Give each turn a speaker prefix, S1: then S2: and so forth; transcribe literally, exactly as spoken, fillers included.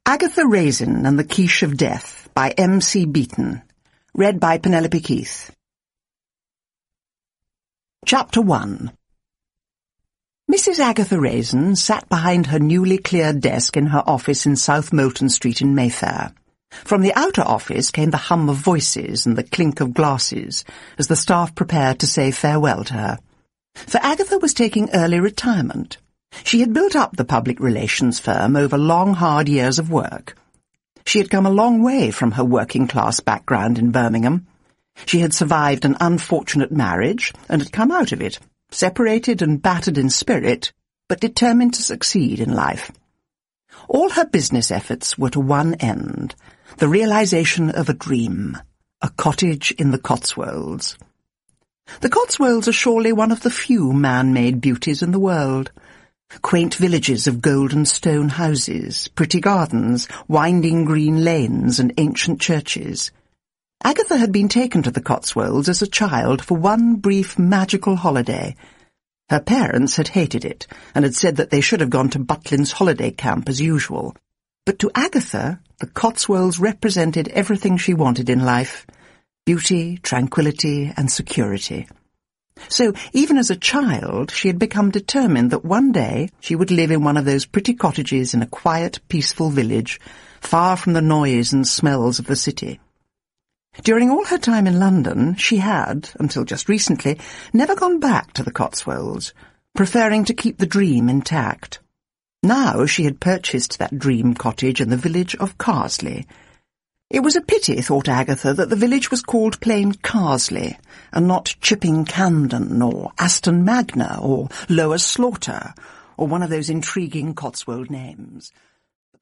S1: Agatha Raisin and the Quiche of Death by M C Beaton. Read by Penelope Keith. Chapter one. Missus Agatha Raisin sat behind her newly cleared desk in her office in South Molton Street in Mayfair. From the outer office came the hum of voices and the clink of glasses as the staff prepared to say farewell to her. For Agatha was taking early retirement. She had built up the public relations firm over long, hard years of work. She had come a long way from her working-class background in Birmingham. She had survived an unfortunate marriage and had come out of it, separated and battered in spirit, but determined to succeed in life. All her business efforts were to one end, the realization of a dream, a cottage in the Cotswolds. The Cotswolds are surely one of the few man-made beauties in the world. Quaint villages of golden stone houses, pretty gardens, winding green lanes and ancient churches. Agatha had been taken to the Cotswolds as a child for one brief magical holiday. Her parents had hated it and had said that they should have gone to Butlin's holiday camp as usual. But to Agatha, the Cotswolds represented everything she wanted in life: beauty, tranquility, and security. So, even as a child, she had become determined that one day she would live in one of those pretty cottages in a quiet, peaceful village, far from the noise and smells of the city. During all her time in London, she had, until just recently, never gone back to the Cotswolds, preferring to keep the dream intact. Now she had purchased that dream cottage in the village of Carsley. It was a pity, thought Agatha, that the village was called plain Carsley, and not Chipping Camden, or Aston Magna, or Lower Slaughter, or one of those intriguing Cotswold names.